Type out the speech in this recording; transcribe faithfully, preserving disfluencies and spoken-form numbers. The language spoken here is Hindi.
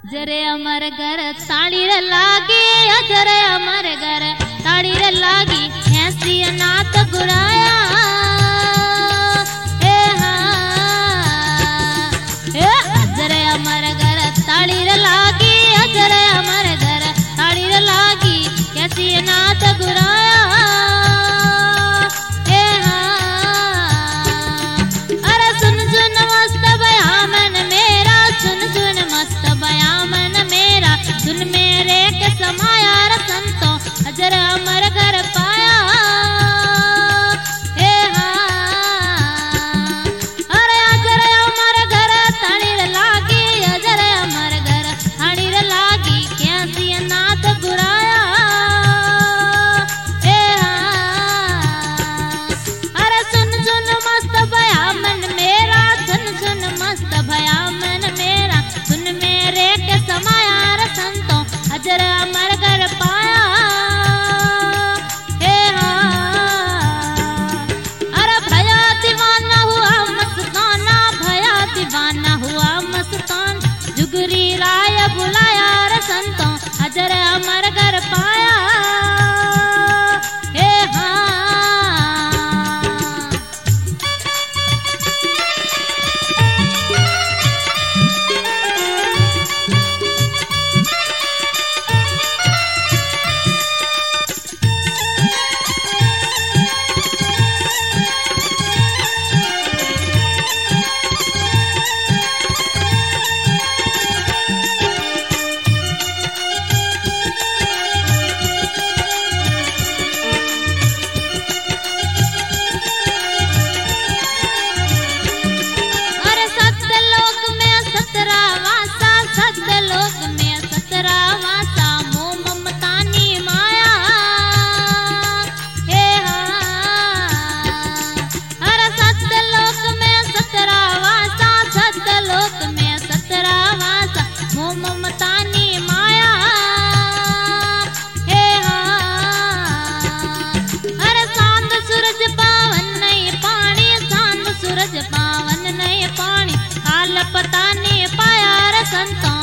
अजरे अमर घर ताड़ी रे लागी, अजरे अमर घर ताड़ी रे लागी, ऐसी अनाथ गुराया ए हाँ ए अजरे अमर घर ताड़ी रे लागी, अजरे अमर घर ताड़ी रे लागी, कैसी अनाथ गुराया ए हाँ। अरे सुन सुन मस्त बयामन मेरा, सुन सुन मस्त बयामन मेरा, सुन मेरे के समाया रे संतो, अजर अमर घर पाया ए हाँ। अरे अजर अमर घर ताड़ी रे लागी, अजर अमर घर ताड़ी रे लागी, कैसी अनाथ गुराया ए हाँ। अरे सुन सुन मस्त बयामन मेरा, सुन सुन मस्त बयामन मेरा, सुन मेरे के समाया रे संतो, अजर अमर घर पाया ए हाँ। अरे भया दीवाना हुआ मस्ताना, भया दीवाना हुआ मस्तान, जुगरी राय बुलाया रे संतो, अजर अमर घर पाया ए हाँ। अरे सत्यलोक में सतरा वासा, सत्यलोक में सतरा वासा, मोह ममता नी माया हे हाँ। अरे सत्यलोक में सतरा वासा, सत्यलोक में सतरा वासा, मोह ममता नी माया हे हाँ। अरे सांद सूरज पावन नहीं पानी, सांद सूरज पावन नहीं पानी, हाल पता नहीं पाया रे संतो,